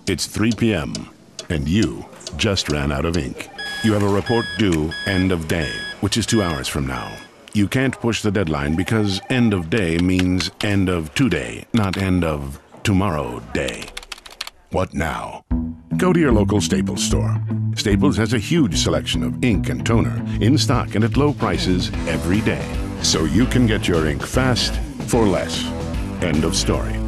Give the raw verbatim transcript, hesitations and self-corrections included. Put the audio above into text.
It's three p m and you just ran out of ink. You have a report due end of day, which is two hours from now. You can't push the deadline because end of day means end of today, not end of tomorrow day. What now? Go to your local Staples store. Staples has a huge selection of ink and toner in stock and at low prices every day. So you can get your ink fast for less. End of story.